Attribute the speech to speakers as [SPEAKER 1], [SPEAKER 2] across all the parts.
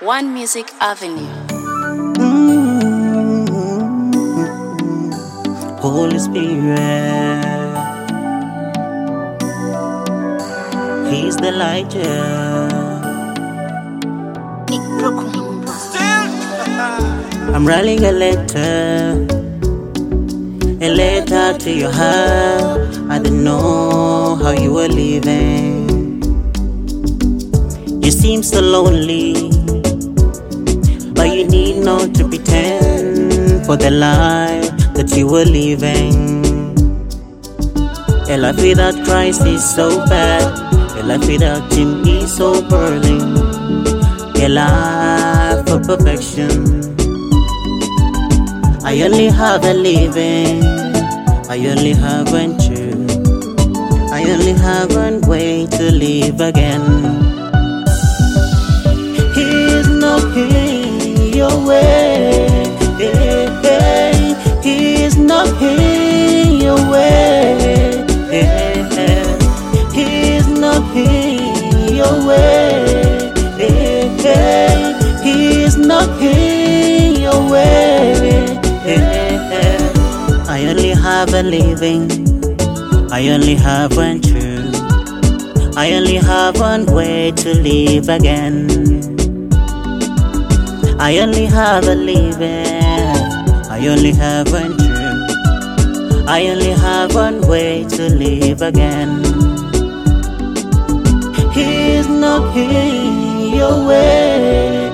[SPEAKER 1] One Music Avenue.
[SPEAKER 2] Holy Spirit, He's the light, I'm writing a letter to your heart. I don't know how you were living. You seem so lonely, but you need not to pretend for the life that you were living. A life without Christ is so bad. A life without Him is so burning. A life of perfection. I only have a living. I only have one truth. I only have one way to live again. He's knocking your way. He's knocking your way. He's knocking your way. He's knocking your way. I only have a living. I only have one truth. I only have one way to live again. I only have a living. I only have one truth. I only have one way to live again. He's knocking your way.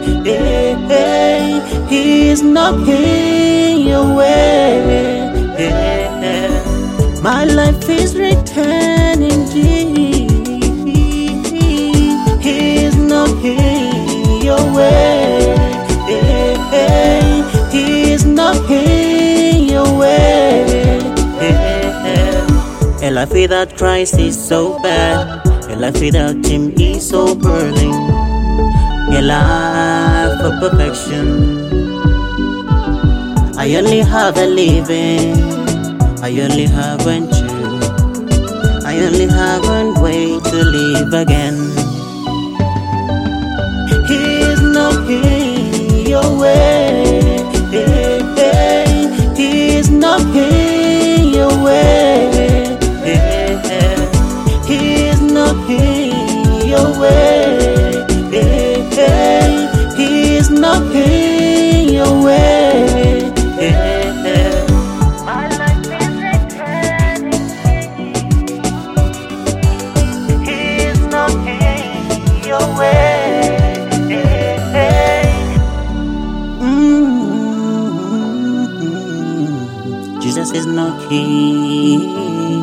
[SPEAKER 2] He's knocking your way. My life is written in Jesus. He's knocking your way. He's knocking your way. A life without Christ is so bad. A life without Him is so burning. A life of perfection. I only have a living. I only have one truth. I only have one way to live again. He's knocking your way. He's knocking your way. He's knocking your way. He's knocking your way.
[SPEAKER 3] My life is written in Jesus. He's knocking your way.
[SPEAKER 2] Jesus is knocking.